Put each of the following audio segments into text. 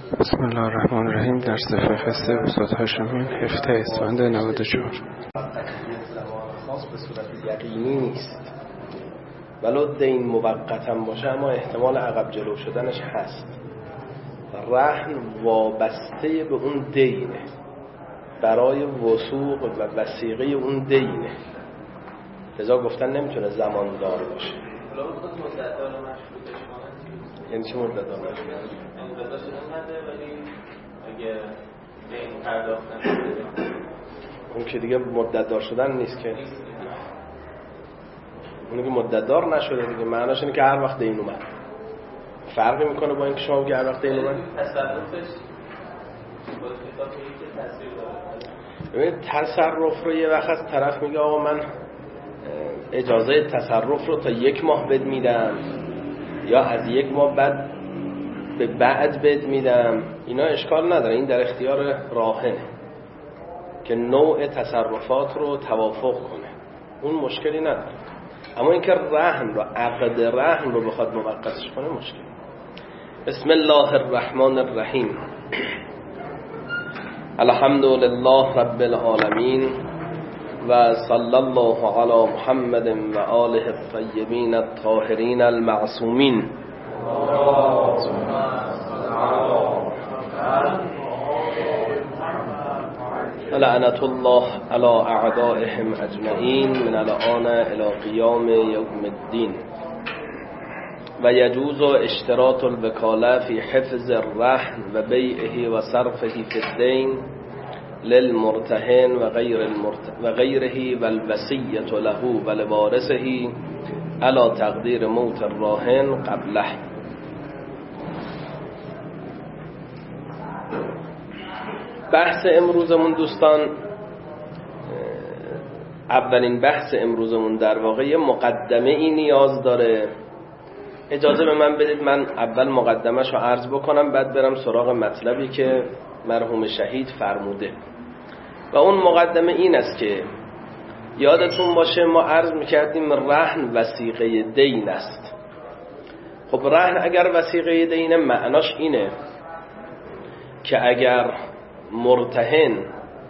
بسم الله الرحمن الرحیم. درس فقه سه استاد هاشمی 17 اسفند 94. خاص به صورت یقینی نیست، ولو دین موقتا باشه اما احتمال عقب جلو شدنش هست. رهن وابسته به اون دینه، برای وثوق و وثیقه اون دینه، لذا گفتن نمیتونه زماندار باشه. یعنی چه مدت دار باشه؟ اون که دیگه مدت دار شدن نیست که، اون که مدت دار نشده دیگه، معناش اینه که هر وقت دین اومد. فرقی میکنه با اینکه شما بگی هر وقت دین اومد؟ ببینید تصرف رو یه وقت از طرف میگه آقا من اجازه تصرف رو تا 1 ماه بد میدم، یا از 1 ماه بعد به بعد بد میدم، اینا اشکال نداره، این در اختیار راهنه که نوع تصرفات رو توافق کنه، اون مشکلی نداره. اما اینکه رهن رو، عقد رهن رو بخواد موقتش کنه مشکل. بسم الله الرحمن الرحیم. الحمد لله رب العالمین و صلی الله علی محمد و آله الطیبین الطاهرین المعصومین. لعنت الله علی اعدائهم اجمعین من الآن الی قیام یوم الدین. و یجوز اشتراط الوکاله فی حفظ الرهن و بیعه و صرفه فی الدین للمرتهن و غیره و الوصیة له و لوارثه علی تقدیر موت الراهن قبله. بحث امروزمون دوستان، اولین بحث امروزمون در واقع یه مقدمه ای نیاز داره. اجازه به من بدید من اول مقدمه‌شو عرض بکنم، بعد برم سراغ مطلبی که مرحوم شهید فرموده. و اون مقدمه این است که یادتون باشه ما عرض میکردیم رهن وثیقه دین است. خب رهن اگر وثیقه دینه معناش اینه که اگر مرتهن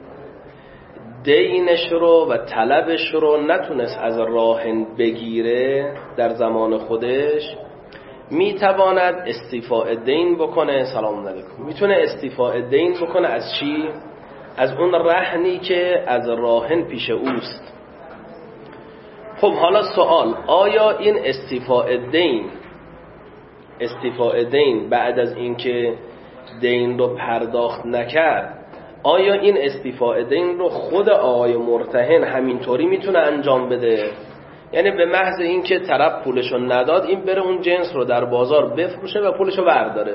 دینش رو و طلبش رو نتونست از راهن بگیره در زمان خودش، میتواند استیفاء دین بکنه. سلام علیکم. میتونه استیفاء دین بکنه از چی؟ از اون رهنی که از راهن پیش اوست. خب حالا سوال، آیا این استیفاء دین بعد از اینکه دین رو پرداخت نکرد، آیا این استیفاء دین رو خود آقای مرتهن همینطوری میتونه انجام بده؟ یعنی به محض اینکه طرف پولشو نداد این بره اون جنس رو در بازار بفروشه و پولشو برداره؟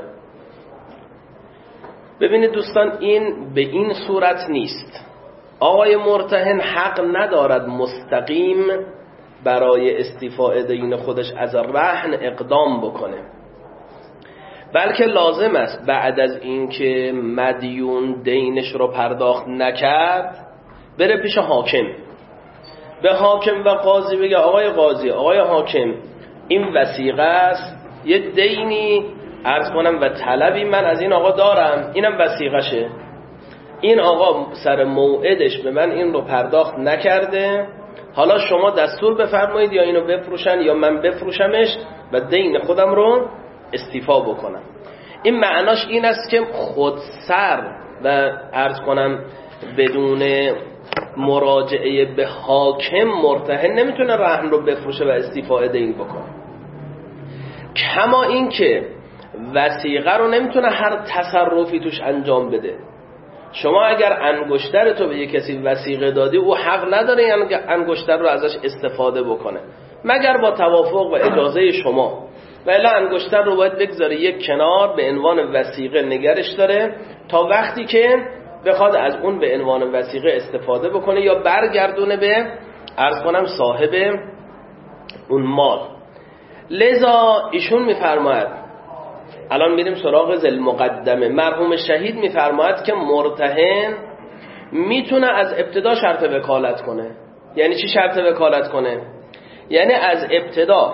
ببینید دوستان، این به این صورت نیست. آقای مرتهن حق ندارد مستقیم برای استیفاء دین خودش از رهن اقدام بکنه، بلکه لازم است بعد از اینکه مدیون دینش رو پرداخت نکرد بره پیش حاکم، به حاکم و قاضی بگه آقای قاضی، آقای حاکم، این وثیقه است، یه دینی عرض کنم و طلبی من از این آقا دارم، اینم وثیقشه، این آقا سر موعدش به من این رو پرداخت نکرده، حالا شما دستور بفرمایید یا اینو بفروشن یا من بفروشمش و دین خودم رو استیفا بکنم. این معناش این است که خودسر و عرض کنم بدون مراجعه به حاکم مرتهن نمیتونه رهن رو بفروشه و استیفاء دین بکنه. کما این که وثیقه رو نمیتونه هر تصرفی توش انجام بده. شما اگر انگشتر تو به یک کسی وثیقه دادی، او حق نداره یعنی انگشتر رو ازش استفاده بکنه مگر با توافق و اجازه شما، و الا انگشتر رو باید بگذاره یک کنار به عنوان وثیقه نگرش داره تا وقتی که بخواد از اون به عنوان وثیقه استفاده بکنه یا برگردونه به عرض کنم صاحب اون مال. لذا ایشون میفرماید، الان میریم سراغ ذل مقدمه، مرحوم شهید میفرماید که مرتهن میتونه از ابتدا شرط وکالت کنه. یعنی چی شرط وکالت کنه؟ یعنی از ابتدا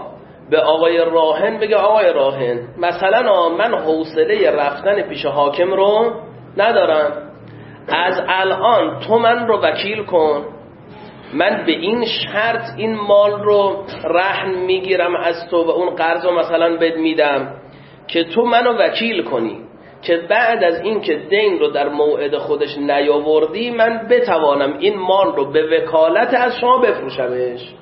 به آقای راهن بگه آقای راهن مثلا من حوصله رفتن پیش حاکم رو ندارم، از الان تو من رو وکیل کن، من به این شرط این مال رو رهن میگیرم از تو و اون قرض رو مثلا بهت میدم که تو منو وکیل کنی که بعد از این که دین رو در موعد خودش نیاوردی من بتوانم این مال رو به وکالت از شما بفروشمش.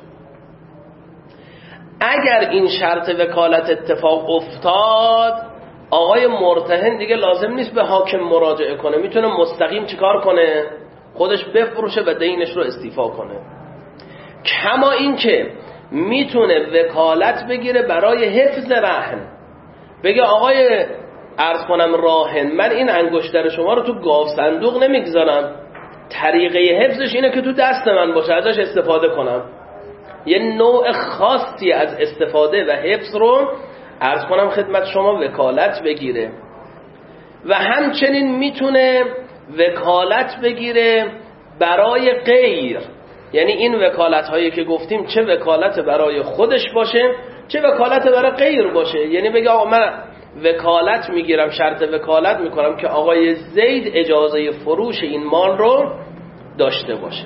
اگر این شرط وکالت اتفاق افتاد آقای مرتهن دیگه لازم نیست به حاکم مراجعه کنه، میتونه مستقیم چیکار کنه؟ خودش بفروشه و دینش رو استیفا کنه. کما این که میتونه وکالت بگیره برای حفظ رهن، بگه آقای عرض کنم راهن من این انگشتر شما رو تو گاو صندوق نمیگذارم، طریقه حفظش اینه که تو دست من باشه ازش استفاده کنم. یه نوع خاصی از استفاده و حفظ رو عرض کنم خدمت شما وکالت بگیره. و همچنین میتونه وکالت بگیره برای غیر، یعنی این وکالت هایی که گفتیم چه وکالت برای خودش باشه چه وکالت برای غیر باشه. یعنی بگه آقا من وکالت میگیرم، شرط وکالت میکنم که آقای زید اجازه فروش این مال رو داشته باشه.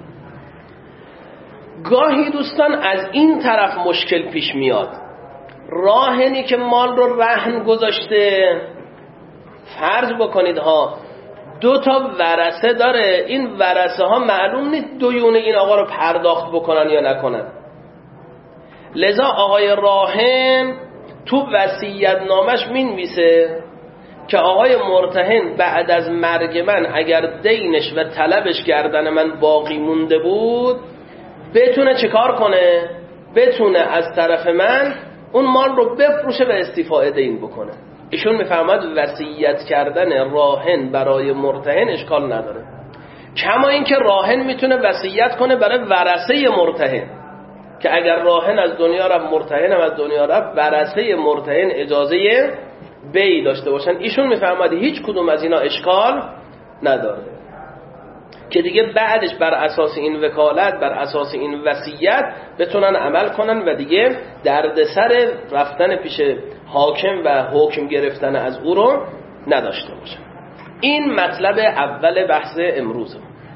گاهی دوستان از این طرف مشکل پیش میاد، راهنی که مال رو رهن گذاشته، فرض بکنید ها 2 ورثه داره، این ورثه ها معلوم نیست دیون این آقا رو پرداخت بکنن یا نکنن، لذا آقای راهن تو وصیت نامش مینویسه که آقای مرتهن بعد از مرگ من اگر دینش و طلبش گردن من باقی مونده بود بتونه چه کار کنه؟ بتونه از طرف من اون مال رو بفروشه و استیفاء دین بکنه. ایشون میفهمد وصیت کردن راهن برای مرتهن اشکال نداره، کما اینکه راهن میتونه وصیت کنه برای ورثه مرتهن که اگر راهن از دنیا رفت مرتهن هم از دنیا رفت ورثه مرتهن اجازه بی داشته باشن. ایشون میفهمد هیچ کدوم از اینا اشکال نداره که دیگه بعدش بر اساس این وکالت بر اساس این وصیت بتونن عمل کنن و دیگه دردسر رفتن پیش حاکم و حکم گرفتن از او رو نداشته باشن. این مطلب اول بحث امروز.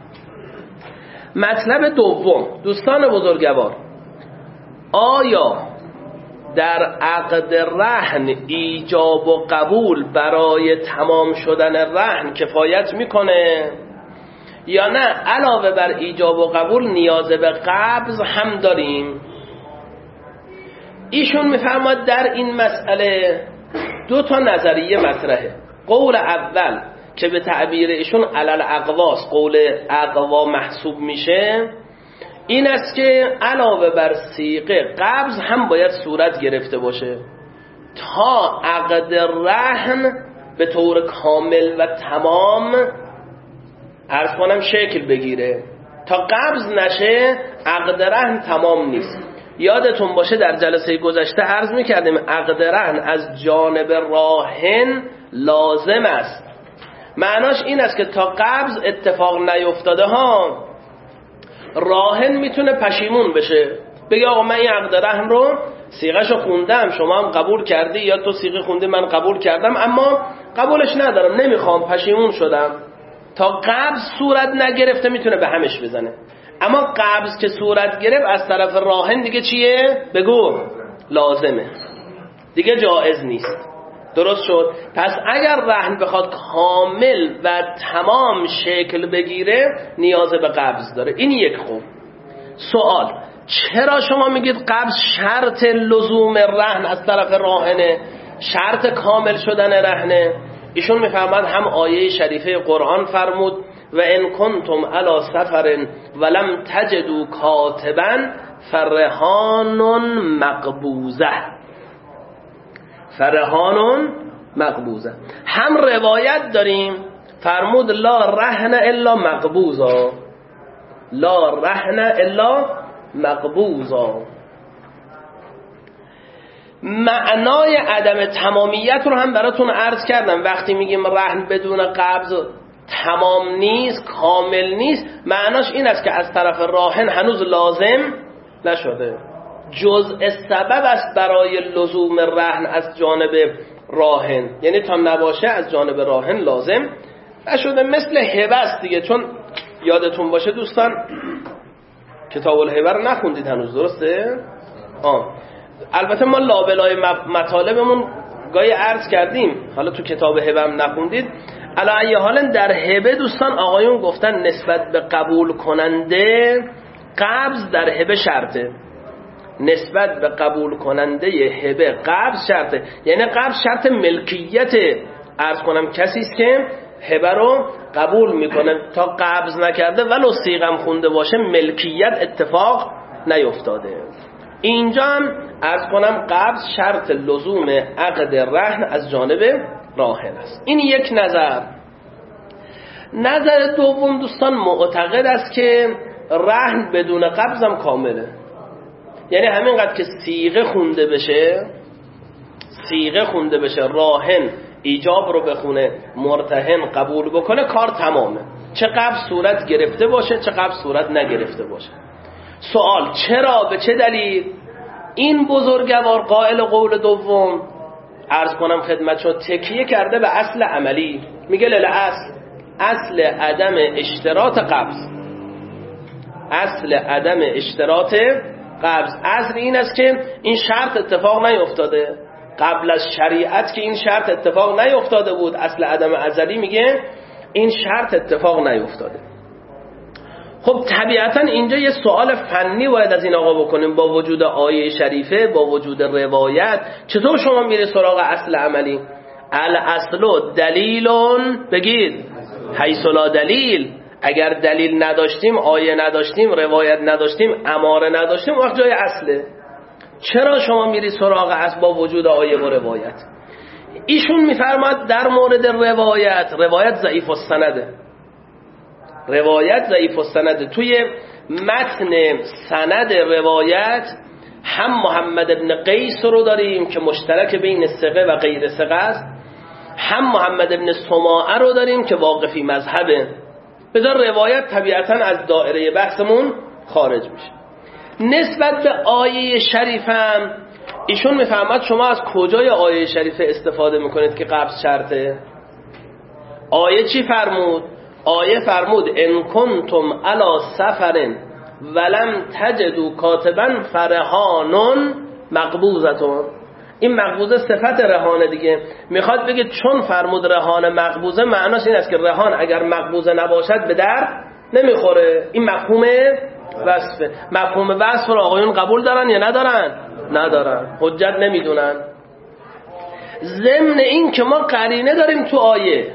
مطلب دوم دوستان بزرگوار، آیا در عقد رهن ایجاب و قبول برای تمام شدن رهن کفایت میکنه یا نه علاوه بر ایجاب و قبول نیاز به قبض هم داریم؟ ایشون میفرماد در این مسئله 2 نظریه مطرحه. قول اول که به تعبیر ایشون علل اقواس قول اقوا محسوب میشه این است که علاوه بر صیغه قبض هم باید صورت گرفته باشه تا عقد رهن به طور کامل و تمام عرض کنم شکل بگیره. تا قبض نشه عقد رهن تمام نیست. یادتون باشه در جلسه گذشته عرض میکردیم عقد رهن از جانب راهن لازم است. معناش این است که تا قبض اتفاق نیفتاده ها راهن میتونه پشیمون بشه، بگه آقا من این عقد رهن رو صیغه‌شو خوندم شما هم قبول کردی یا تو صیغه خوندی من قبول کردم اما قبولش ندارم نمیخوام پشیمون شدم. تا قبض صورت نگرفته میتونه به همش بزنه، اما قبض که صورت گرفت از طرف راهن دیگه چیه؟ بگو لازمه دیگه جایز نیست. درست شد؟ پس اگر رهن بخواد کامل و تمام شکل بگیره نیاز به قبض داره. این یک خوب. سوال چرا شما میگید قبض شرط لزوم رهن از طرف راهنه، شرط کامل شدن رهنه؟ ایشون میفهمد هم آیه شریفه قرآن فرمود و ان کنتم علی سفر ولم تجدوا کاتبا فرهان مقبوضه، فرهان مقبوضه. هم روایت داریم فرمود لا رهن الا مقبوضا، لا رهن الا مقبوضا. معنای عدم تمامیت رو هم براتون عرض کردم. وقتی میگیم رهن بدون قبض تمام نیست کامل نیست معناش این است که از طرف راهن هنوز لازم نشده. جزء سبب است برای لزوم رهن از جانب راهن، یعنی تا نباشه از جانب راهن لازم نشده. مثل هبه است دیگه، چون یادتون باشه دوستان کتاب الهبه رو نخوندید هنوز، درسته؟ البته ما لابلای مطالبمون گاهی عرض کردیم، حالا تو کتاب هبه هم نخوندید. علی ای حال در هبه دوستان آقایون گفتن نسبت به قبول کننده قبض در هبه شرطه، نسبت به قبول کننده هبه قبض شرطه، یعنی قبض شرط ملکیت. عرض کنم کسی است که هبه رو قبول میکنه، تا قبض نکرده ولو صیغم خونده باشه ملکیت اتفاق نیفتاده. اینجا هم عرض کنم قبض شرط لزوم عقد رهن از جانب راهن است. این یک نظر. نظر دوم دوستان معتقد است که رهن بدون قبض هم کامله، یعنی همینقدر که صیغه خونده بشه راهن ایجاب رو بخونه مرتهن قبول بکنه کار تمامه، چه قبض صورت گرفته باشه چه قبض صورت نگرفته باشه. سوال چرا، به چه دلیل این بزرگوار قائل قول دوم عرض کنم خدمت شما تکیه کرده به اصل عملی؟ میگه اصل عدم اشتراط قبض، اصل عدم اشتراط قبض اصل این است که این شرط اتفاق نیفتاده قبل از شریعت، که این شرط اتفاق نیفتاده بود. اصل عدم ازلی میگه این شرط اتفاق نیفتاده. خب طبیعتا اینجا یه سوال فنی باید از این آقا بکنیم، با وجود آیه شریفه با وجود روایت چطور شما میره سراغ اصل عملی؟ الاصل دلیلون بگید حیث لا دلیل، اگر دلیل نداشتیم، آیه نداشتیم، روایت نداشتیم، اماره نداشتیم، وقت جای اصله. چرا شما میری سراغ اصل با وجود آیه و روایت؟ ایشون میفرماد در مورد روایت ضعیف السنده، روایت ضعیف السنده. توی متن سند روایت هم محمد ابن قیس رو داریم که مشترک بین ثقه و غیر ثقه است، هم محمد ابن سماعه رو داریم که واقفی مذهبه. بذار روایت طبیعتا از دائره بحثمون خارج میشه. نسبت به آیه شریفم ایشون میفهمد شما از کجای آیه شریفه استفاده میکنید که قبض شرطه؟ آیه چی فرمود؟ آیه فرمود ان کنتم علی سفر ولم تجدوا کاتبا فرهان مقبوضتون. این مقبوضه صفت رهانه دیگه، میخواد بگه چون فرمود رهانه مقبوضه معناش این است که رهان اگر مقبوضه نباشد به درد نمیخوره. این مفهوم وصفه. مفهوم وصف رو آقایون قبول دارن یا ندارن؟ ندارن، حجت نمیدونن. ضمن این که ما قرینه داریم تو آیه،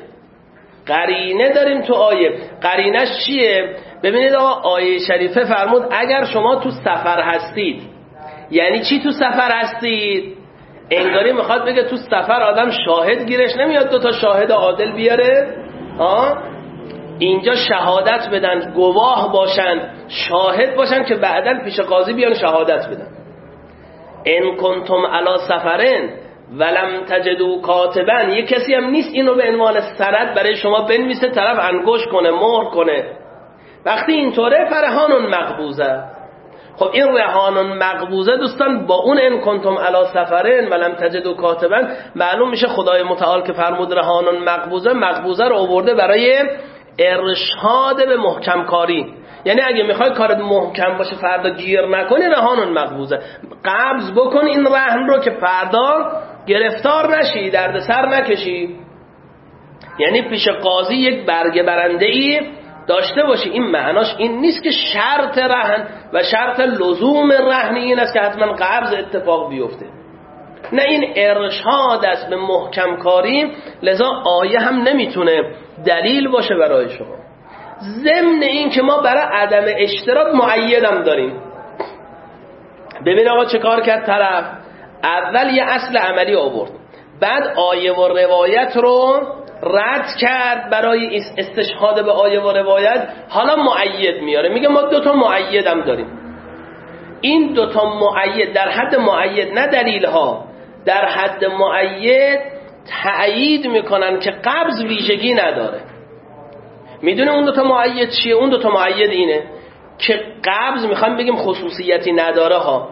قرینش چیه؟ ببینید آقا آیه شریفه فرمود اگر شما تو سفر هستید. یعنی چی تو سفر هستید؟ انگاری میخواد بگه تو سفر آدم شاهد گیرش نمیاد، 2 تا شاهد عادل بیاره، اینجا شهادت بدن، گواه باشن، شاهد باشن که بعداً پیش قاضی بیان شهادت بدن. ان کنتم علی سفرن ولم تجدوا کاتبا، یه کسی هم نیست اینو به عنوان سند برای شما بنویسه، طرف انگشت کنه، مهر کنه. وقتی اینطوره فرهان مقبوضه. خب این رهان مقبوضه دوستان با اون ان کنتم علی سفرن ولم تجدوا کاتبا معلوم میشه خدای متعال که فرمود رهان مقبوضه رو آورده برای ارشاد به محکم کاری. یعنی اگه میخوای کارت محکم باشه فردا گیر نکنی، رهان مقبوضه، قبض بکن این رهن رو که فردا گرفتار نشی، دردسر نکشی. یعنی پیش قاضی یک برگه برنده ای داشته باشی. این معناش این نیست که شرط رهن و شرط لزوم رهن این است که حتما قبض اتفاق بیفته، نه، این ارشاد است به محکم کاری. لذا آیه هم نمیتونه دلیل باشه برای شما. ضمن این که ما برای عدم اشتراط مؤیدم داریم. ببین آقا چه کار کرد طرف؟ اول یه اصل عملی آورد، بعد آیه و روایت رو رد کرد برای استشهاد به آیه و روایت. حالا مؤید میاره، میگه ما 2 تا مؤیدم داریم. این 2 تا مؤید در حد مؤید، نه دلیل ها، در حد مؤید تأیید میکنن که قبض ویژگی نداره. میدونه اون 2 تا مؤید چیه؟ اون 2 تا مؤید اینه که قبض میخوام بگیم خصوصیتی نداره ها،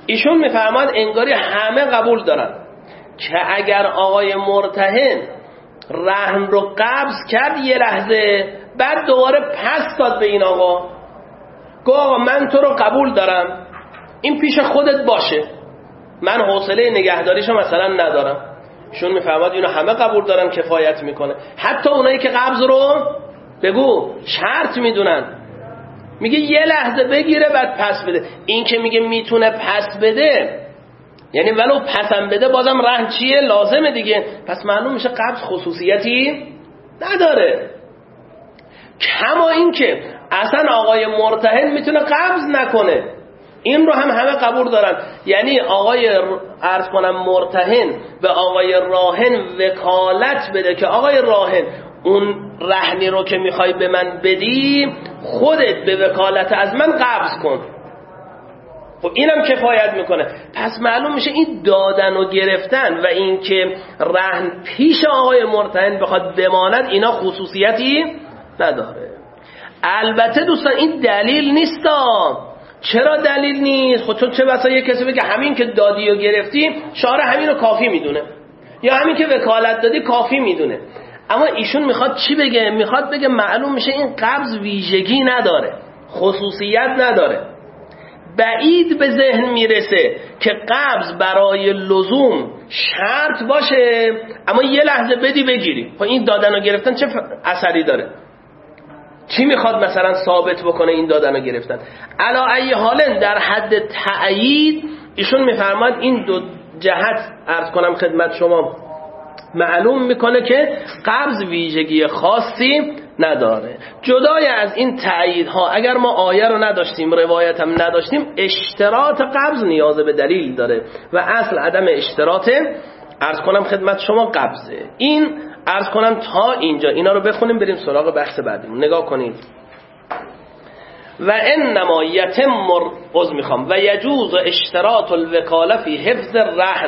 ایشون میفرماد انگاری همه قبول دارن که اگر آقای مرتهن رهن رو قبض کرد یه لحظه، بعد دوباره پس داد به این آقا، گفت آقا من تو رو قبول دارم، این پیش خودت باشه، من حوصله نگهداریشو مثلا ندارم. ایشون میفرماد اینو همه قبول دارن، کفایت میکنه. حتی اونایی که قبض رو بگو شرط میدونن، میگه یه لحظه بگیره بعد پس بده. این که میگه میتونه پس بده، یعنی ولو پسم بده بازم رهن چیه؟ لازمه دیگه. پس معلوم میشه قبض خصوصیتی نداره. کما این که اصلا آقای مرتهن میتونه قبض نکنه، این رو هم همه قبول دارن. یعنی آقای عرض کنم مرتهن به آقای راهن وکالت بده که آقای راهن اون رهنی رو که میخوای به من بدی خودت به وکالت از من قبض کن. خب اینم کفایت میکنه. پس معلوم میشه این دادن و گرفتن و این که رهن پیش آقای مرتهن بخواد بماند اینا خصوصیتی نداره. البته دوستان این دلیل نیستا. چرا دلیل نیست؟ خب چون چه بسا یه کسی بگه همین که دادی و گرفتی شارع همین رو کافی میدونه، یا همین که وکالت دادی کافی میدونه. اما ایشون میخواد چی بگه؟ میخواد بگه معلوم میشه این قبض ویژگی نداره، خصوصیت نداره. بعید به ذهن میرسه که قبض برای لزوم شرط باشه اما یه لحظه بدی بگیری. خب این دادن و گرفتن چه اثری داره؟ چی میخواد مثلا ثابت بکنه این دادن و گرفتن؟ علا ای حال در حد تأیید ایشون میفرماد این دو جهت عرض کنم خدمت شما معلوم میکنه که قبض ویژگی خاصی نداره. جدای از این تأییدها اگر ما آیه رو نداشتیم روایت هم نداشتیم، اشتراط قبض نیاز به دلیل داره و اصل عدم اشتراط عرض کنم خدمت شما قبضه. این عرض کنم تا اینجا اینا رو بخونیم بریم سراغ بحث بعدیمون. نگاه کنید. و انما یتم و یجوز اشتراط الوکاله فی حفظ الرهن.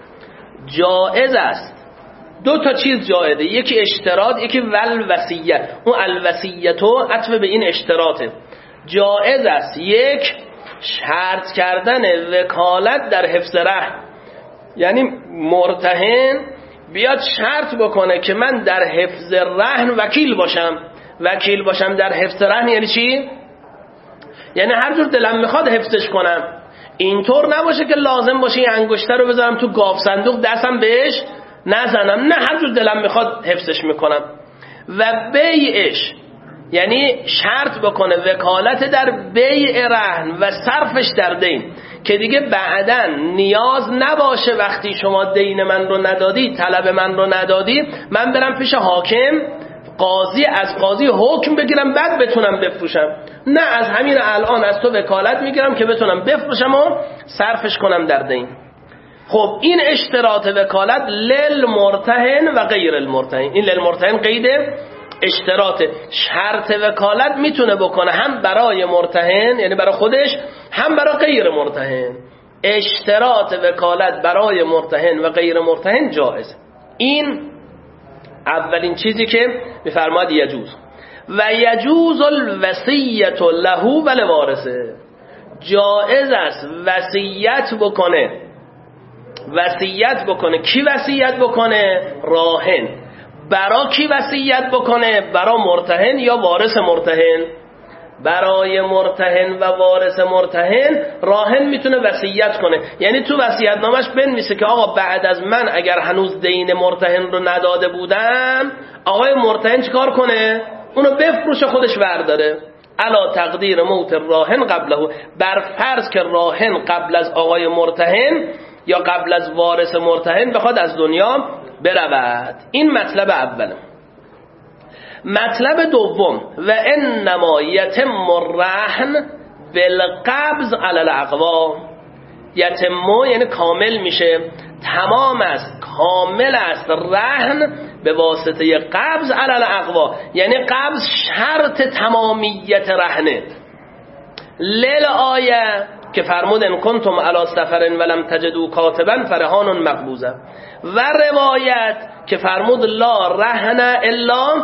جائز است دو تا چیز جایده، یکی اشتراط یکی والوصیت. اون الوصیتو عطف به این اشتراطه. جایز است یک شرط کردن وکالت در حفظ رهن، یعنی مرتهن بیاد شرط بکنه که من در حفظ رهن وکیل باشم. وکیل باشم در حفظ رهن یعنی چی؟ یعنی هر جور دلم میخواد حفظش کنم. اینطور نباشه که لازم باشه این انگشتر رو بذارم تو گاف صندوق دستم بهش نزنم، نه هر جور دلم میخواد حفظش میکنم. و بیعش یعنی شرط بکنه وکالت در بیع رهن و صرفش در دین، که دیگه بعداً نیاز نباشه وقتی شما دین من رو ندادی، طلب من رو ندادی، من برم پیش حاکم قاضی از قاضی حکم بگیرم بعد بتونم بفروشم. نه، از همین الان از تو وکالت میگیرم که بتونم بفروشم و صرفش کنم در دین. خب این اشتراط وکالت للمرتهن و غیر المرتهن. این للمرتهن قید اشتراط. شرط وکالت میتونه بکنه هم برای مرتهن یعنی برای خودش، هم برای غیر مرتهن. اشتراط وکالت برای مرتهن و غیر مرتهن جایز. این اولین چیزی که میفرماد یجوز. و یجوز الوصیت له و لوارثه. جایز است وصیت بکنه. وصیت بکنه. کی وصیت بکنه؟ راهن. برای کی وصیت بکنه؟ برای مرتهن یا وارث مرتهن. برای مرتهن و وارث مرتهن راهن میتونه وصیت کنه، یعنی تو وصیت نامش بنویسه که آقا بعد از من اگر هنوز دین مرتهن رو نداده بودم، آقای مرتهن چیکار کنه؟ اونو بفروشه خودش برداره. علا تقدیر موت راهن قبله، بر فرض که راهن قبل از آقای مرتهن یا قبل از وارث مرتهن بخواد از دنیا برود. این مطلب اوله. مطلب دوم، و انما یتم الرهن بالقبض علی الاقوا. یتم یعنی کامل میشه، تمام است، کامل است رهن به واسطه قبض علی الاقوا، یعنی قبض شرط تمامیت رهنه. آیه که فرمود ان کنتم علی سفر ولم تجدوا کاتبا فرهان مقبوضه، و روایت که فرمود لا رهن الا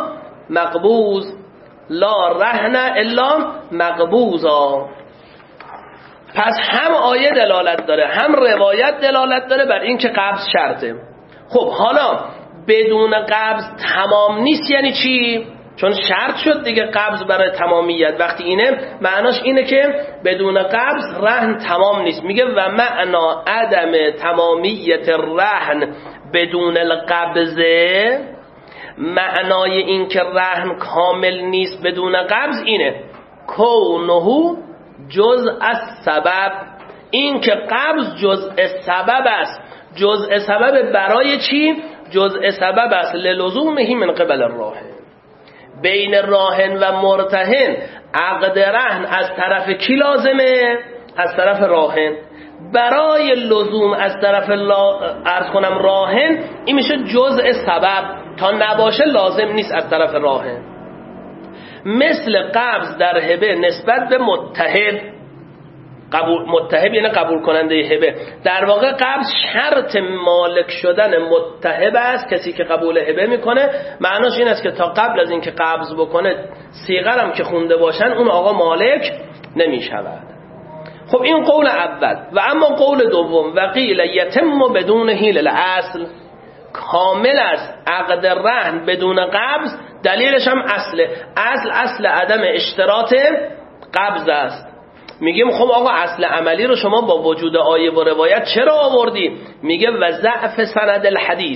مقبوض، لا رهن الا مقبوضا. پس هم آیه دلالت داره هم روایت دلالت داره بر این که قبض شرطه. خب حالا بدون قبض تمام نیست یعنی چی؟ چون شرط شد دیگه قبض برای تمامیت. وقتی اینه معناش اینه که بدون قبض رهن تمام نیست. میگه و معنا عدم تمامیت رهن بدون القبض، معنای این که رهن کامل نیست بدون قبض اینه کونه جزء از سبب، این که قبض جزء سبب است. جزء سبب برای چی؟ جزء سبب است للزومه من قبل الراهن. بین راهن و مرتهن عقد رهن از طرف کی لازمه؟ از طرف راهن. برای لزوم از طرف راهن این میشه جزء سبب، تا نباشه لازم نیست از طرف راهن. مثل قبض در هبه نسبت به متهب، متهب یعنی قبول کننده هبه. در واقع قبض شرط مالک شدن متهب است، کسی که قبول هبه میکنه. معناش این است که تا قبل از اینکه قبض بکنه صیغه هم که خونده باشن اون آقا مالک نمیشود. خب این قول اول. و اما قول دوم و قیل یتم بدون حیل الاصل، کامل است عقد رهن بدون قبض. دلیلش هم اصل عدم اشتراط قبض است. میگیم خب آقا اصل عملی رو شما با وجود آیه و روایت چرا آوردی؟ میگه و ضعف سند الحدیث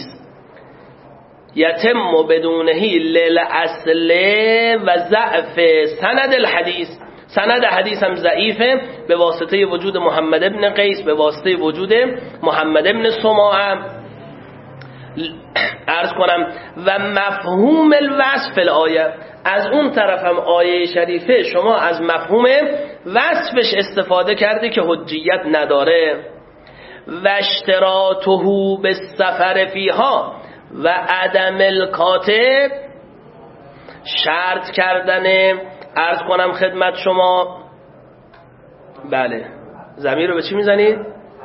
یتم بدونه للاصل و ضعف سند الحدیث. سند حدیث هم ضعیفه به واسطه وجود محمد ابن قیس، به واسطه وجود محمد ابن سماعه. عرض کنم و مفهوم الوصف الآیه، از اون طرف هم آیه شریفه شما از مفهوم وصفش استفاده کرده که حجیت نداره. و اشتراطه بالسفر فیها و عدم الکاتب، شرط کردن، عرض کنم خدمت شما، بله ضمیر رو به چی میزنید؟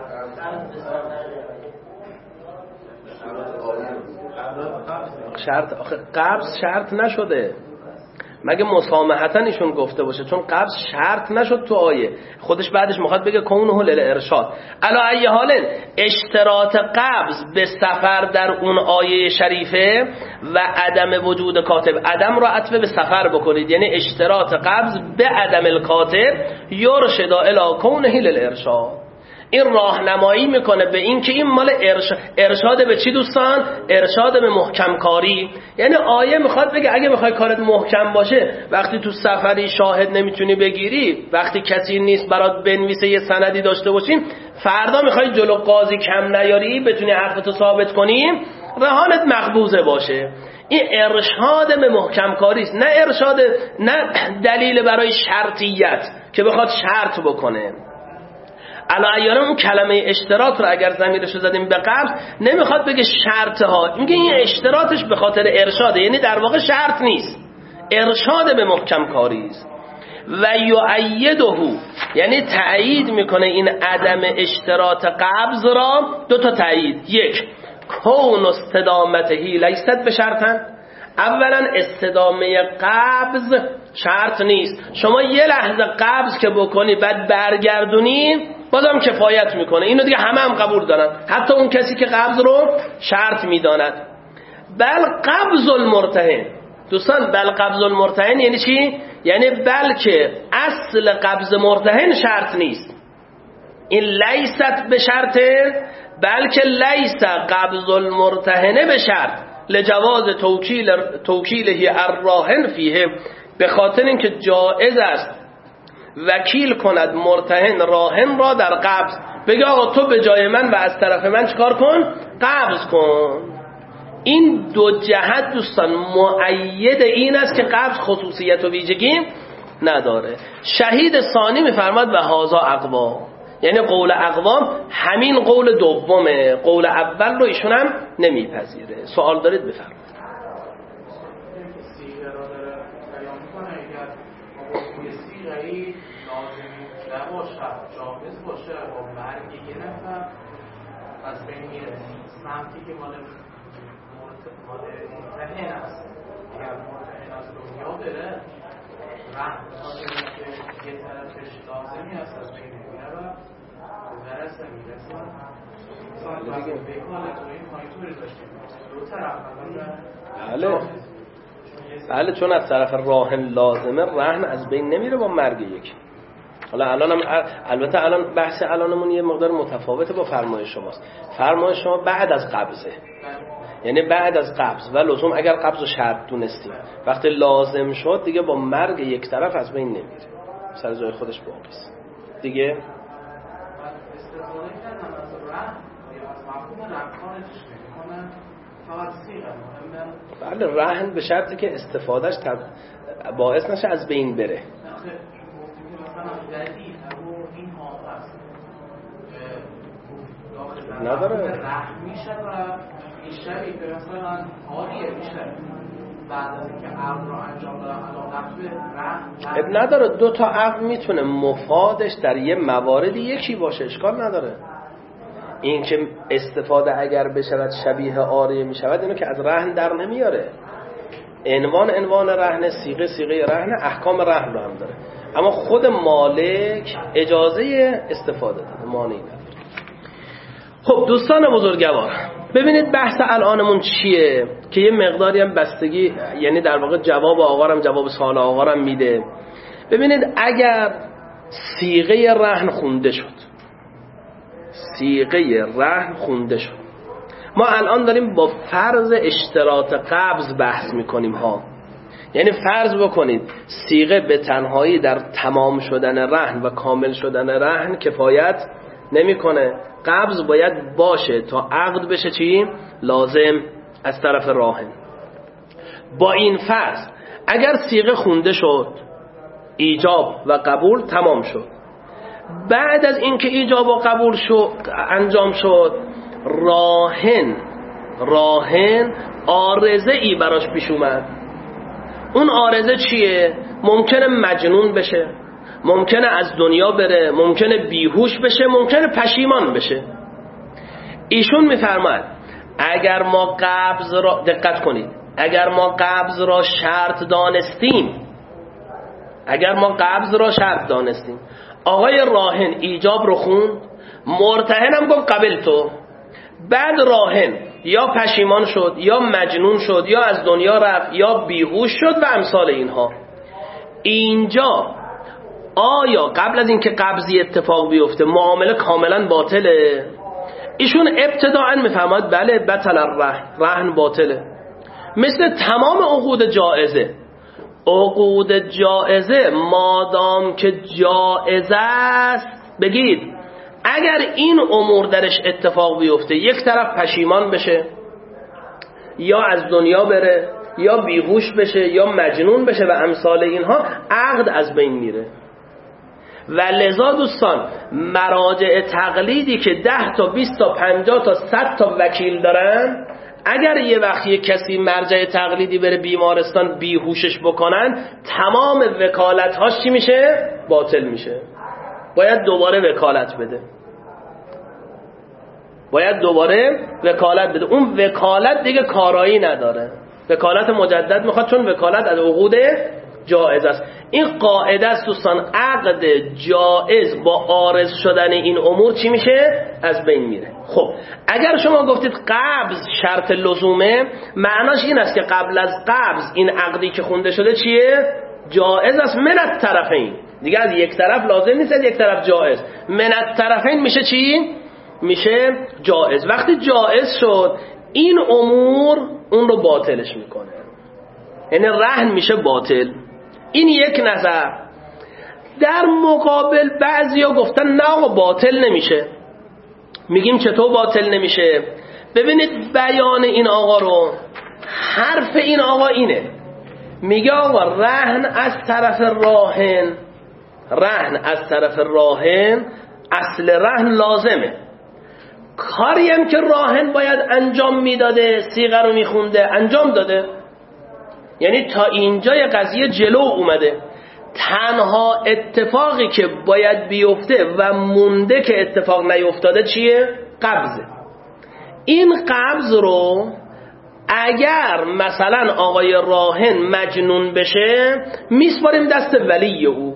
شرط آخه قبض شرط نشده مگه مسامحتا ایشون گفته باشه، چون قبض شرط نشد تو آیه خودش. بعدش میخواد بگه کونه للارشاد. علا ای حال اشتراط قبض به سفر در اون آیه شریفه و عدم وجود کاتب، عدم را عطف به سفر بکنید، یعنی اشتراط قبض به عدم الکاتب یرشد الی کونه للارشاد. این راهنمایی میکنه به این که این مال ارشاد به چی دوستان؟ ارشاد به محکم کاری. یعنی آیه میخواد بگه اگه میخوای کارت محکم باشه، وقتی تو سفری شاهد نمیتونی بگیری، وقتی کسی نیست برات بنویسه یه سندی داشته باشیم، فردا میخوای جلو قاضی کم نیاری، بتونی حرفتو ثابت کنی، رهانت مقبوضه باشه. این ارشاد به محکم کاری است، نه ارشاد، نه دلیل برای شرطیت که بخواد شرط بکنه. علا اون کلمه اشتراط رو اگر ضمیرش رو زدیم به قبض، نمیخواد بگه شرط ها، میگه این اشتراطش به خاطر ارشاده، یعنی در واقع شرط نیست، ارشاد به محکم کاری است. و یؤیده، یعنی تأیید میکنه این عدم اشتراط قبض را. دو تا تأیید، یک کون استدامتهی لیست به شرطن. اولا استدامه قبض شرط نیست، شما یه لحظه قبض که بکنی بعد برگردونی بازم کفایت میکنه. اینو دیگه همه قبول دارن، حتی اون کسی که قبض رو شرط میداند. بل قبض المرتهن، دوستان بل قبض المرتهن یعنی چی؟ یعنی بلکه اصل قبض مرتهن شرط نیست، این لیست به شرطه، بلکه لیست قبض المرتهن به شرط لجواز توکیله الراهن فیه، به خاطر اینکه جایز است وکیل کند مرتهن راهن را در قبض. بگه آقا تو به جای من و از طرف من چکار کن؟ قبض کن. این دو جهت دوستان مؤید این است که قبض خصوصیت و ویژگی نداره. شهید ثانی میفرماد و هازا اقوام، یعنی قول اقوام همین قول دومه، قول اول رو ایشون هم نمیپذیره. سوال دارید بفرمایید. جامز باشه با مرگ یه نفر از بین میره، سمتی که مال مرتهن است، اگر مرتهن از دنیا بره رحم بخاطر که یه طرفش لازمی است از بین میره و دیگه. بله چون از طرف راهن لازمه، رهن از بین نمیره با مرگ یک. حالا البته الان بحث الانمون یه مقدار متفاوته با فرمای شماست. فرمای شما بعد از قبضه، یعنی بعد از قبض و لزوم اگر قبض و شرط دونستیم، وقتی لازم شد دیگه با مرگ یک طرف از بین نمیره، سر جای خودش باقیست دیگه. بله رهن به شرطی که استفادهش باعث نشه از بین بره. نداره رهن میشه و میشه که مثلا حالیه میشه بعد از اینکه عقد رو انجام دادن الان رهن نداره. دو تا عقد میتونه مفادش در یه مواردی یکی باشه، اشکال نداره. این که استفاده اگر بشود شبیه عاریه میشود، اینو که از رهن در نمیاره. عنوان رهن، صیغه رهن، احکام رهن رو هم داره، اما خود مالک اجازه استفاده داره، مانعی نداره. خب دوستان بزرگوار، ببینید بحث الانمون چیه که یه مقداری هم بستگی، یعنی در واقع جواب آقا هم جواب سوال آقا هم میده. ببینید اگر صیغه رهن خونده شد، ما الان داریم با فرض اشتراط قبض بحث میکنیم ها. یعنی فرض بکنید صیغه به تنهایی در تمام شدن رهن و کامل شدن رهن کفایت نمیکنه، قبض باید باشه تا عقد بشه چی؟ لازم از طرف راهن. با این فرض اگر صیغه خونده شد، ایجاب و قبول تمام شد، بعد از اینکه ایجاب و قبول انجام شد، راهن عارضه ای براش پیش اومد. اون عارضه چیه؟ ممکنه مجنون بشه، ممکنه از دنیا بره، ممکنه بیهوش بشه، ممکنه پشیمان بشه. ایشون میفرماید اگر ما قبض را، دقت کنید، اگر ما قبض را شرط دانستیم، آقای راهن ایجاب رو خوند، مرتهن هم گفت قبل تو، بعد راهن یا پشیمان شد یا مجنون شد یا از دنیا رفت یا بیهوش شد و امثال اینها، اینجا آیا قبل از اینکه قبضی اتفاق بیفته معامله کاملا باطله؟ ایشون ابتداءً میفهمد بله بطل رهن باطله، مثل تمام عقود جائزه مادام که جائزه است. بگید اگر این امور درش اتفاق بیفته، یک طرف پشیمان بشه یا از دنیا بره یا بیهوش بشه یا مجنون بشه و امثال اینها، عقد از بین میره. و لذا دوستان مراجع تقلیدی که 10 تا 20 تا 50 تا 100 تا وکیل دارن، اگر یه وقتی کسی مرجع تقلیدی بره بیمارستان بیهوشش بکنن، تمام وکالت‌هاش چی میشه؟ باطل میشه. باید دوباره وکالت بده. اون وکالت دیگه کارایی نداره، وکالت مجدد میخواد، چون وکالت از عقود جائز است. این قاعده است دوستان، عقد جائز با عارض شدن این امور چی میشه؟ از بین میره. خب اگر شما گفتید قبض شرط لزومه، معناش این است که قبل از قبض این عقدی که خونده شده چیه؟ جائز است من الطرفین. دیگه از یک طرف لازم نیست، از یک طرف جائز. من الطرفین میشه چی؟ میشه جائز. وقتی جائز شد این امور اون رو باطلش میکنه، یعنی رهن میشه باطل. این یک نظر. در مقابل بعضیا گفتن نه آقا باطل نمیشه. میگیم چطور باطل نمیشه؟ ببینید بیان این آقا رو، حرف این آقا اینه، میگه آقا رهن از طرف راهن اصل رهن لازمه. کاری هم که راهن باید انجام میداده، صیغه رو میخونده، انجام داده. یعنی تا اینجای قضیه جلو اومده. تنها اتفاقی که باید بیفته و مونده که اتفاق نیفتاده چیه؟ قبضه. این قبض رو اگر مثلا آقای راهن مجنون بشه، میسپاریم دست ولی او.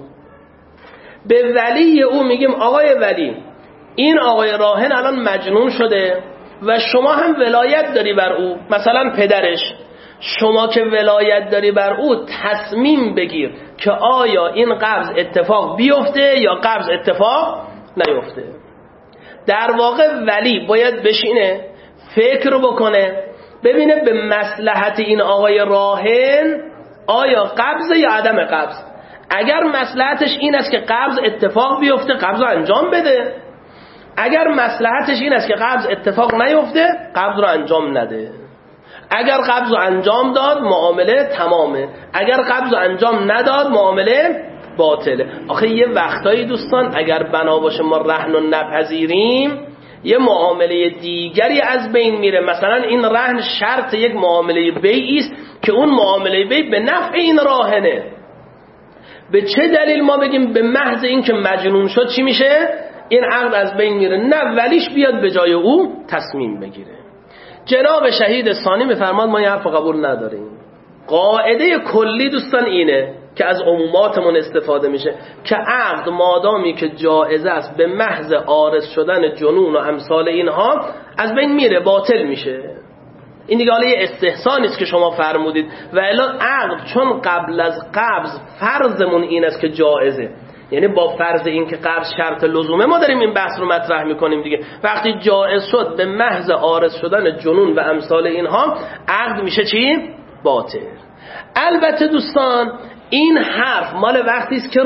به ولی او میگیم آقای ولی، این آقای راهن الان مجنون شده، و شما هم ولایت داری بر او، مثلا پدرش، شما که ولایت داری بر او تصمیم بگیر که آیا این قبض اتفاق بیفته یا قبض اتفاق نیفته. در واقع ولی باید بشینه فکر بکنه ببینه به مصلحت این آقای راهن آیا قبض یا عدم قبض. اگر مصلحتش این است که قبض اتفاق بیفته قبض رو انجام بده، اگر مصلحتش این است که قبض اتفاق نیفته قبض رو انجام نده. اگر قبض رو انجام داد معامله تمامه، اگر قبض رو انجام نداد معامله باطله. آخه یه وقتایی دوستان اگر بنا باشه ما رهن رو نپذیریم یه معامله دیگری از بین میره. مثلا این رهن شرط یک معامله بیعی است که اون معامله بیع به نفع این راهنه. به چه دلیل ما بگیم به محض این که مجنون شد چی میشه؟ این عقد از بین میره، نه ولیش بیاد به جای او تصمیم بگیره. جناب شهید ثانی میفرماد ما این حرف قبول نداریم. قاعده کلی دوستان اینه که از عموماتمون استفاده میشه که عقد مادامی که جایز است به محض عارض شدن جنون و امثال اینها از بین میره، باطل میشه. این دیگه حالا یه استحسانی است که شما فرمودید و الا عقد چون قبل از قبض فرضمون این است که جایزه، یعنی با فرض این که قبض شرط لزومه ما داریم این بحث رو مطرح میکنیم دیگه. وقتی جایز شد به محض عارض شدن جنون و امثال اینها عقد میشه چی؟ باطل. البته دوستان این حرف مال وقتی است که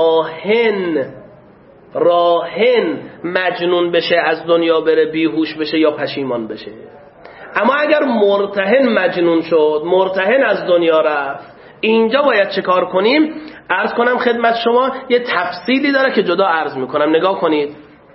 راهن مجنون بشه، از دنیا بره، بیهوش بشه یا پشیمان بشه. اما اگر مرتهن مجنون شد، مرتهن از دنیا رفت، اینجا باید چه کار کنیم؟ عرض کنم خدمت شما یه تفصیلی داره که جدا عرض میکنم، نگاه کنید.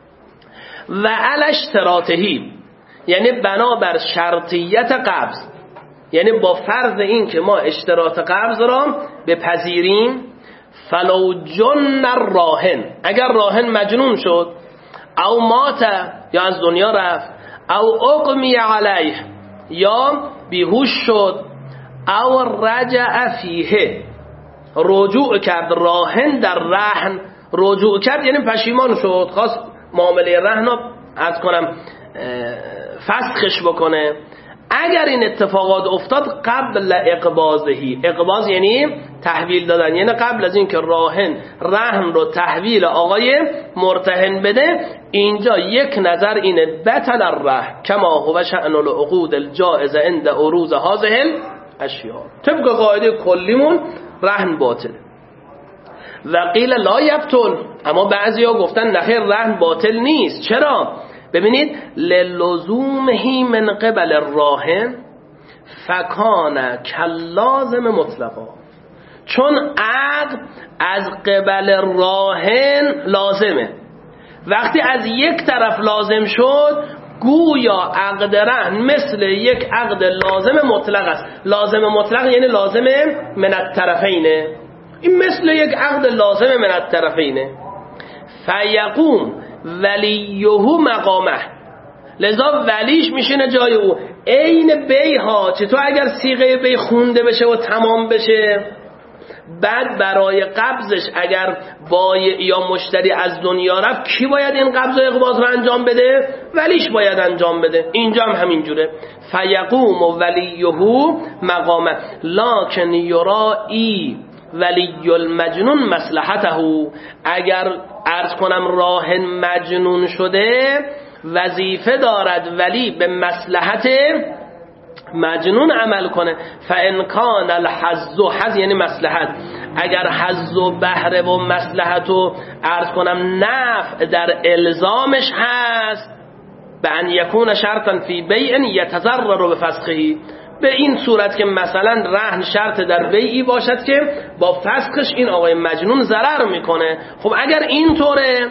و الاشتراطهی یعنی بنابر شرطیت قبض، یعنی با فرض این که ما اشتراط قبض را بپذیریم، فلو جن الراهن، اگر راهن مجنون شد، او مات یا از دنیا رفت، او اغمی علیه یا بیهوش شد، او رجع فیه رجوع کرد، راهن در رهن رجوع کرد یعنی پشیمان شد، خواست معامله رهن رو عرض کنم فسخش بکنه. اگر این اتفاقات افتاد قبل اقباضهی، اقباض یعنی تحویل دادن، یعنی قبل از این که راهن رهن رو تحویل آقای مرتهن بده، اینجا یک نظر اینه بطل الرهن کما هو شأن العقود الجائزه عند عروض هذه الاشیاء. طبق قاعده کلیمون رهن باطل. و قیل لا یبطل، اما بعضیا گفتن نخیر رهن باطل نیست. چرا؟ ببینید للزومه من قبل الراهن فکان کاللازم مطلقا، چون عقد از قبل راهن لازمه، وقتی از یک طرف لازم شد گویا عقد رهن مثل یک عقد لازم مطلق است. لازم مطلق یعنی لازم من الطرفینه، این مثل یک عقد لازم من الطرفینه. فیقوم ولیه مقامه، لذا ولیش میشینه جای او. عین بی ها، چطور اگر صیغه بی خونده بشه و تمام بشه، بعد برای قبضش اگر بایع یا مشتری از دنیا رفت، کی باید این قبض و اقباض رو انجام بده؟ ولیش باید انجام بده. اینجا هم همینجوره. فیقوم ولیه مقامه لکن یرائی ولی المجنون مصلحته. اگر عرض کنم راهن مجنون شده وظیفه دارد ولی به مصلحت مجنون عمل کنه. فان کان الحظ یعنی مصلحت، اگر حظ و بهره و مصلحت و عرض کنم نفع در الزامش هست، به ان یکون شرطا فی بیع یتضرر بفسخه، به این صورت که مثلا رهن شرط در بیعی باشد که با فسخش این آقای مجنون ضرر میکنه. خب اگر این طوره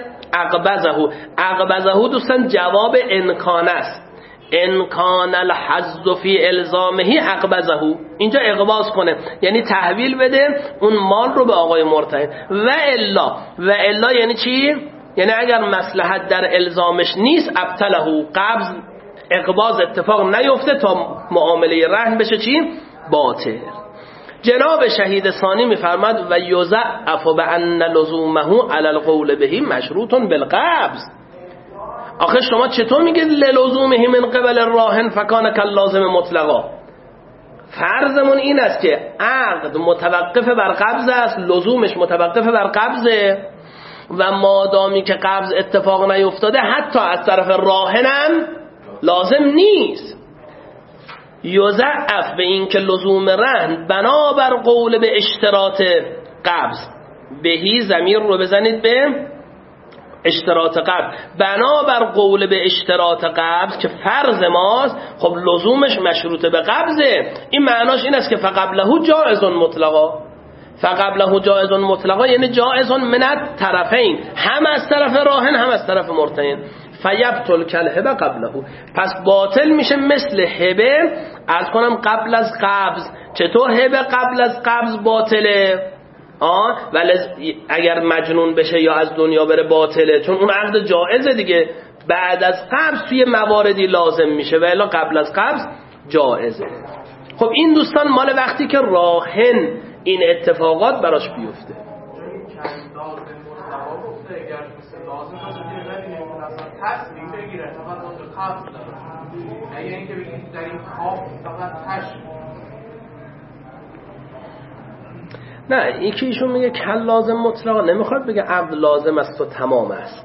عقبزهو دوستان جواب انکان است. انکان الحظ فی الزامه عقبزهو، اینجا اقباض کنه یعنی تحویل بده اون مال رو به آقای مرتهن. و الا یعنی چی؟ یعنی اگر مصلحت در الزامش نیست ابطله، قبض اقباض اتفاق نیفته تا معامله رهن بشه چی؟ باطل. جناب شهید ثانی میفرماد و یضعف بان لزومه علی القول به مشروط بالقبض. آخه شما چطور میگید للزومه من قبل الراهن فکان کاللازم مطلقا؟ فرضمون این است که عقد متوقف بر قبض است، لزومش متوقف بر قبضه و مادامی که قبض اتفاق نیفتاده حتی از طرف راهنم لازم نیست. یضعف به این که لزوم رهن بنابر قول به اشتراط قبض، بهی ضمیر رو بزنید به اشتراط قبض، بنابر قول به اشتراط قبض که فرض ماست، خب لزومش مشروط به قبضه. این معناش این است که فقبله جائز مطلقا، فقبله جائز مطلقا یعنی جائز من الطرفین، هم از طرف راهن هم از طرف مرتهن. فیبطل کالهبه قبله، پس باطل میشه مثل هبه از کنم قبل از قبض. چطور هبه قبل از قبض باطله؟ ولی اگر مجنون بشه یا از دنیا بره باطله، چون اون عقد جائزه دیگه، بعد از قبض توی مواردی لازم میشه و الا قبل از قبض جائزه. خب این دوستان مال وقتی که راهن این اتفاقات براش بیفته. تصمیم بگیره فقط قبض داره، نه اینکه بگید در این خواب فقط نه، یکی ایشون میگه کل لازم مطلقا، نمیخواد بگه عقد لازم است و تمام است.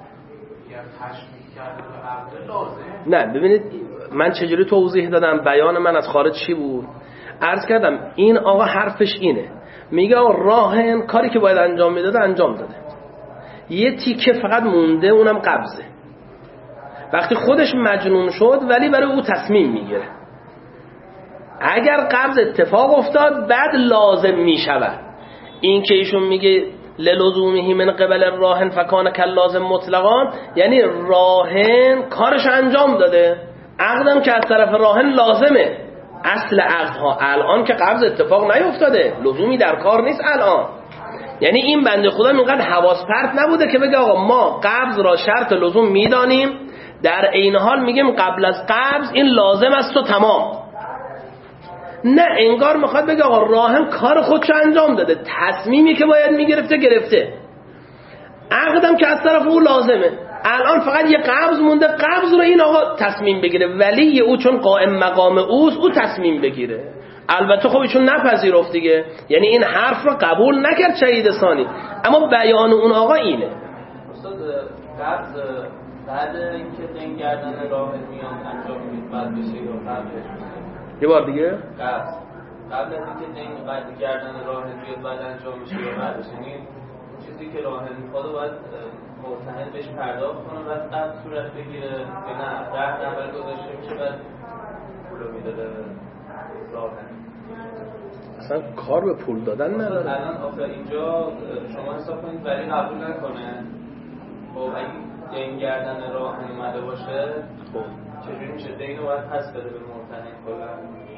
نه ببینید من چجوری توضیح دادم، بیان من از خارج چی بود؟ عرض کردم این آقا حرفش اینه، میگه راهن کاری که باید انجام میداده انجام داده، یه تیکه فقط مونده اونم قبضه. وقتی خودش مجنون شد ولی برای او تصمیم میگیره، اگر قبض اتفاق افتاد بعد لازم میشود. این که ایشون میگه للزومه من قبل الراهن فکان کاللازم مطلقا، یعنی راهن کارش انجام داده، عقدم که از طرف راهن لازمه. اصل عقدها الان که قبض اتفاق نیفتاده، لزومی در کار نیست الان. یعنی این بنده خدا اینقدر حواس پرت نبوده که بگه آقا ما قبض را شرط لزوم میدانیم، در این حال میگیم قبل از قبض این لازم است و تمام. نه، انگار میخواد بگه آقا راهن کار خودشو انجام داده، تصمیمی که باید میگرفته گرفته، عقدم که از طرف او لازمه، الان فقط یه قبض مونده، قبض رو این آقا تصمیم بگیره، ولی او چون قائم مقام اوست او تصمیم بگیره. البته خب ایشون نپذیرفت دیگه، یعنی این حرف رو قبول نکرد شهید ثانی، اما بیان اون آقا اینه. استاد قبض بعد اینکه دین گردن راه میان انجام میدید بعد بشه یا قبلش؟ یه بار دیگه قبل از اینکه دین بعد گردن راه میاد بعد انجام میشه یا بعدش، یعنی چیزی که راه میخواد باید مرتهن بهش پرداخت کنه بعد قبض صورت بگیره، که نه رهن اول گذاشته میشه بعد پولو میداده راهن؟ اصلا کار به پول دادن نداره. الان آخه اینجا شما حساب کنید ولی قبول نکنه، خب اگه دین گردن راه اومده باشه خب چجوری میشه دینو باید پس بده به مرتهن کلا؟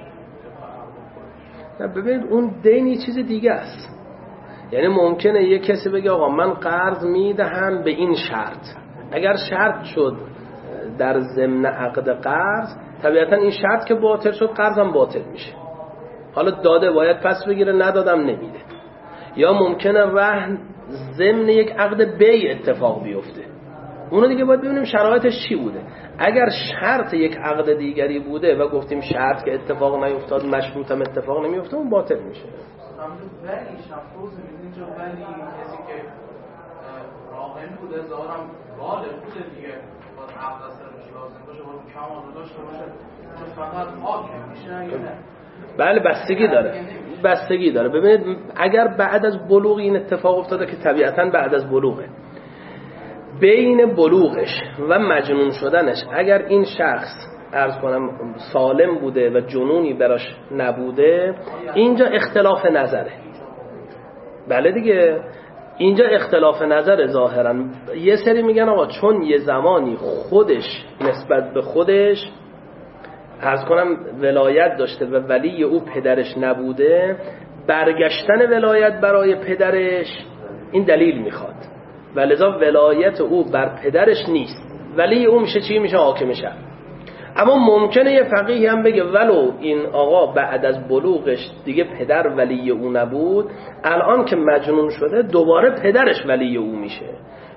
نه ببینید اون دین یه چیز دیگه است. یعنی ممکنه یه کسی بگه آقا من قرض میدهم به این شرط، اگر شرط شد در ضمن عقد قرض طبیعتا این شرط که باطل شد قرضم باطل میشه، حالا داده باید پس بگیره، ندادم نمیده. یا ممکنه رهن ضمن یک عقد بیع اتفاق بیفته، اونو دیگه باید ببینیم شرایطش چی بوده. اگر شرط یک عقد دیگری بوده و گفتیم شرط که اتفاق نیفتاد مشروطم اتفاق نمیفته، اون باطل میشه. ولی شفروز میدین جو ولی کسی که راهن بوده ظاهرم غالب بوده دیگه، باید عقد از طرفش لازم باشه، باید کمال داشته باشه، چون فقط حاکم میشه یا نه؟ بله بستگی داره. ببینید اگر بعد از بلوغ این اتفاق افتاده که طبیعتاً بعد از بلوغه، بین بلوغش و مجنون شدنش اگر این شخص عرض کنم سالم بوده و جنونی براش نبوده، اینجا اختلاف نظره. بله دیگه اینجا اختلاف نظر ظاهرا. یه سری میگن آقا چون یه زمانی خودش نسبت به خودش عرض کنم ولایت داشته و ولی او پدرش نبوده، برگشتن ولایت برای پدرش این دلیل میخواد و لذا ولایت او بر پدرش نیست، ولی او میشه چی؟ میشه حاکم شهر. اما ممکنه یه فقیه هم بگه ولو این آقا بعد از بلوغش دیگه پدر ولی او نبود، الان که مجنون شده دوباره پدرش ولی او میشه،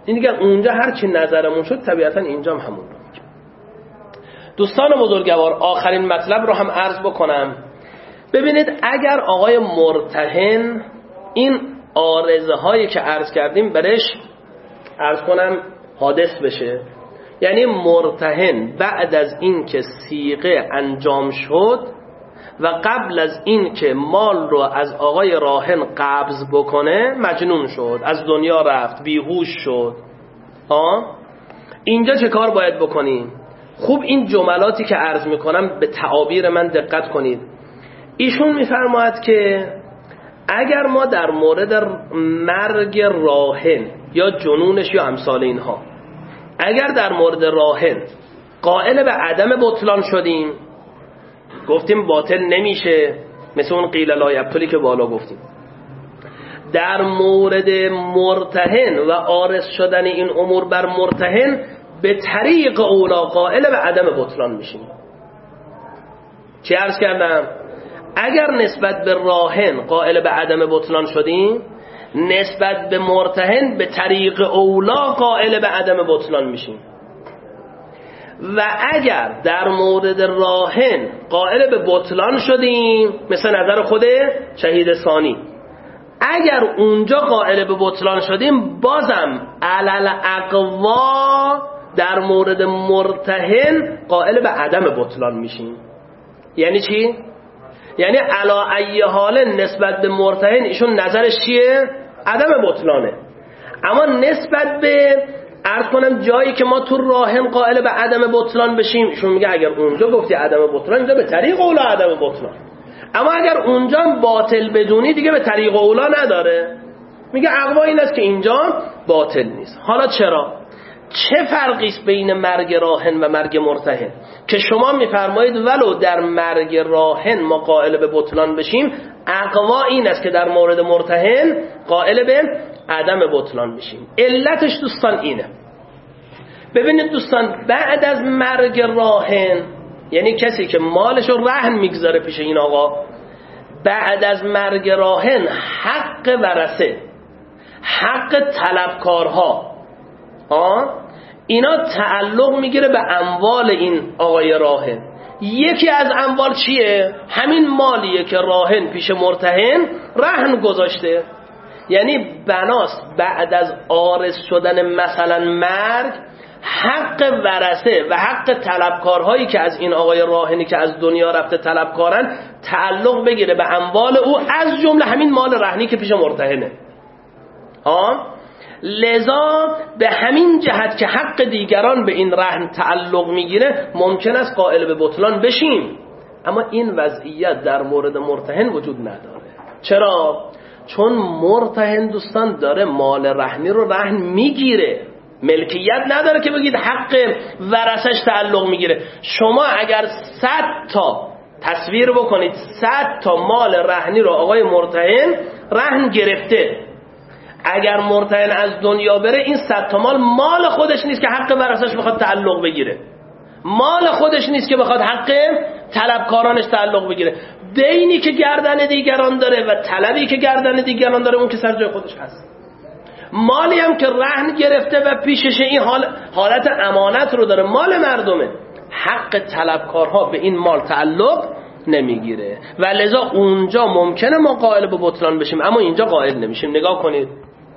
این دیگه اونجا هر چی نظرمون شد طبیعتا اینجا هم همون رو میگیم. دوستان بزرگوار، آخرین مطلب رو هم عرض بکنم. ببینید اگر آقای مرتهن این عارضه هایی که عرض کردیم برش عرض کنم حادث بشه، یعنی مرتهن بعد از این که صیغه انجام شد و قبل از این که مال رو از آقای راهن قبض بکنه مجنون شد، از دنیا رفت، بیهوش شد، اینجا چه کار باید بکنیم؟ خوب این جملاتی که عرض میکنم به تعابیر من دقت کنید. ایشون میفرماید که اگر ما در مورد مرگ راهن یا جنونش یا امثال اینها، اگر در مورد راهن قائل به عدم بطلان شدیم، گفتیم باطل نمیشه، مثل اون قیل لا یبطلی که بالا گفتیم. در مورد مرتهن و عارض شدن این امور بر مرتهن به طریق اولا قائل به عدم بطلان میشیم. چی عرض کردم؟ اگر نسبت به راهن قائل به عدم بطلان شدیم، نسبت به مرتهن به طریق اولا قائل به عدم بطلان میشیم. و اگر در مورد راهن قائل به بطلان شدیم، مثل نظر خود شهید ثانی، اگر اونجا قائل به بطلان شدیم بازم علل اقوا در مورد مرتهن قائل به عدم بطلان میشیم. یعنی چی؟ یعنی علا ای حال نسبت به مرتهن ایشون نظرش چیه؟ عدم بطلانه. اما نسبت به عرض کنم جایی که ما تو راهن قائل به عدم بطلان بشیم، ایشون میگه اگر اونجا گفتی عدم بطلان، اینجا به طریق اولا عدم بطلان. اما اگر اونجا باطل بدونی دیگه به طریق اولا نداره، میگه اقوا این است که اینجا باطل نیست. حالا چرا؟ چه فرقی است بین مرگ راهن و مرگ مرتهن که شما میفرمایید ولو در مرگ راهن ما قائل به بطلان بشیم، اقوا این است که در مورد مرتهن قائل به عدم بطلان میشیم. علتش دوستان اینه. ببینید دوستان، بعد از مرگ راهن، یعنی کسی که مالش رو رهن میگذاره پیش این آقا، بعد از مرگ راهن حق ورثه، حق طلبکارها، اینا تعلق میگیره به اموال این آقای راهن. یکی از اموال چیه؟ همین مالیه که راهن پیش مرتهن رهن گذاشته. یعنی بناست بعد از عارض شدن مثلا مرگ، حق ورثه و حق طلبکارهایی که از این آقای راهنی که از دنیا رفته طلبکارن تعلق بگیره به اموال او، از جمله همین مال رهنی که پیش مرتهنه. لذا به همین جهت که حق دیگران به این رهن تعلق میگیره ممکن است قائل به بطلان بشیم، اما این وضعیت در مورد مرتهن وجود نداره. چرا؟ چون مرتهن دوستان داره مال رهنی رو رهن میگیره، ملکیت نداره که بگید حق ورثش تعلق میگیره. شما اگر 100 تا تصویر بکنید 100 تا مال رهنی رو آقای مرتهن رهن گرفته، اگر مرتهن از دنیا بره این 100 تا مال خودش نیست که حق ورثش بخواد تعلق بگیره، مال خودش نیست که بخواد حق طلبکارانش تعلق بگیره. دینی که گردن دیگران داره و طلبی که گردن دیگران داره اون که سر جای خودش هست. مالی هم که رهن گرفته و پیشش این حالت امانت رو داره، مال مردمه، حق طلبکارها به این مال تعلق نمیگیره و لذا اونجا ممکنه ما قائل به بطلان بشیم، اما اینجا قائل نمیشیم. نگاه کنید،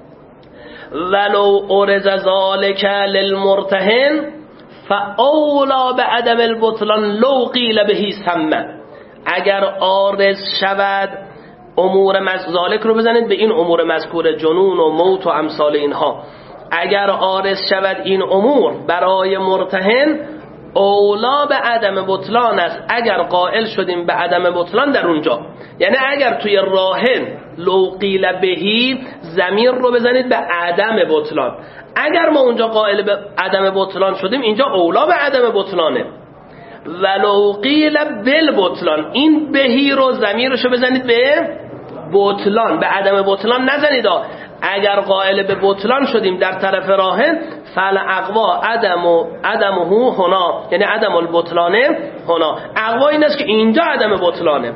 ولو ارز ذالک للمرتهن فاولا بعدم البطلان لو قیل بهی سمه. اگر عارض شود امور ذالک رو بزنید به این امور مذکور، جنون و موت و امثال اینها، اگر عارض شود این امور برای مرتهن اولا به عدم بطلان است. اگر قائل شدیم به عدم بطلان در اونجا، یعنی اگر توی راهن لو قیل بهی ضمیر رو بزنید به عدم بطلان، اگر ما اونجا قائل به عدم بطلان شدیم اینجا اولا به عدم بطلانه. ولو قیل بالبطلان، این بهی رو ضمیرشو بزنید به بطلان، به عدم بطلان نزنید. اگر قائل به بطلان شدیم در طرف راهن فالاقوا عدمه هنا، یعنی عدم البطلانه هنا، اقوا این است که اینجا عدم بطلانه.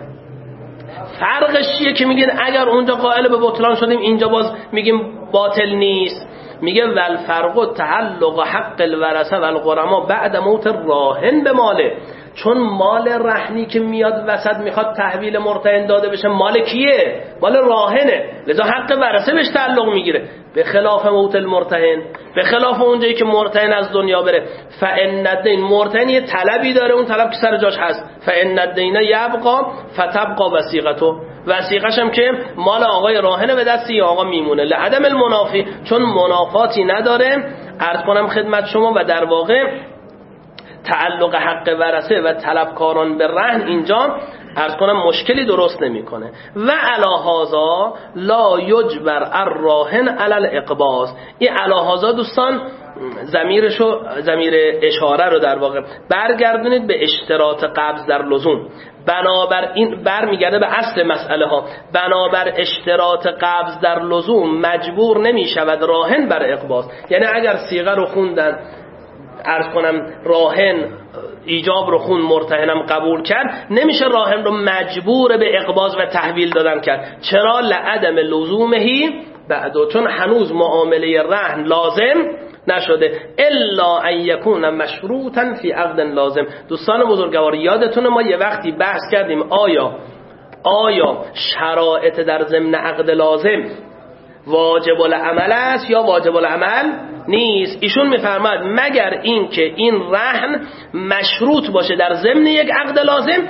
فرقش چیه که میگین اگر اونجا قائل به بطلان شدیم اینجا باز میگیم باطل نیست، میگه والفرق تعلق حق الورثه والغرما بعد موت راهن به ماله، چون مال رهنی که میاد وسط میخواد تحویل مرتهن داده بشه مال کیه؟ مال راهنه، لذا حق ورثه بهش تعلق میگیره، به خلاف موت المرتهن، به خلاف اونجایی که مرتهن از دنیا بره. فان الدین، مرتهن یه طلبی داره، اون طلب که سر جاش هست، فان الدین یبقى فتبقى وثیقته، وثیقش هم که مال آقای راهنه به دست این آقا میمونه، لعدم المنافی، چون منافاتی نداره. عرض کنم خدمت شما و در واقع تعلق حق ورثه و طلبکاران به رهن اینجا عرض کنم مشکلی درست نمیکنه. و علی هذا لا یجبر الراهن علی الاقباض، این علی هذا دوستان ضمیر اشاره رو در واقع برگردونید به اشتراط قبض در لزوم. بنابر این برمیگرده به اصل مسئله ها. بنابر اشتراط قبض در لزوم مجبور نمیشود راهن بر اقباض. یعنی اگر صیغه رو خوندن عرض کنم راهن ایجاب رو خون، مرتهنم قبول کرد، نمیشه راهن رو مجبور به اقباض و تحویل دادن کرد. چرا؟ لعدم لزومهی بعدو، چون هنوز معامله رهن لازم نشده، الا ان یکون مشروطا فی عقد لازم. دوستان بزرگوار یادتونه ما یه وقتی بحث کردیم آیا شرایط در ضمن عقد لازم واجب العمل است یا واجب العمل نیست؟ ایشون میفرماد مگر این که این رهن مشروط باشه در ضمن یک عقد لازم،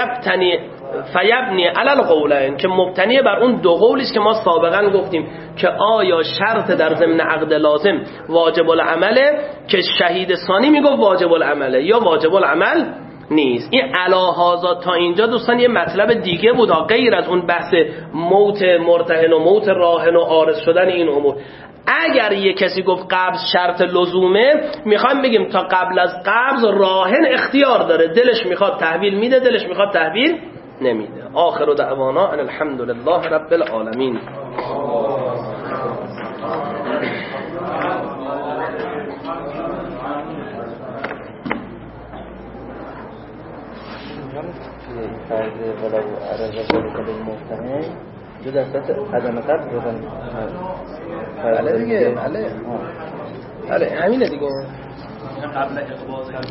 فیبنی علی القولین، که مبتنی بر اون دو قولی است که ما سابقا گفتیم که آیا شرط در ضمن عقد لازم واجب العمله، که شهید ثانی میگفت واجب العمله، یا واجب العمل نیست. این علاهازا تا اینجا دوستان یه مطلب دیگه بود غیر از اون بحث موت مرتهن و موت راهن و عارض شدن این امور. اگر یه کسی گفت قبض شرط لزومه، میخوایم بگیم تا قبل از قبض راهن اختیار داره، دلش میخواد تحویل میده، دلش میخواد تحویل نمیده. آخر دعوانا ان الحمد لله رب العالمین. فرض ولو عرض ذلك للمجتمع جدا اساس عدم قبض بودن. بله دیگه، بله همینه دیگه. قبل اقباض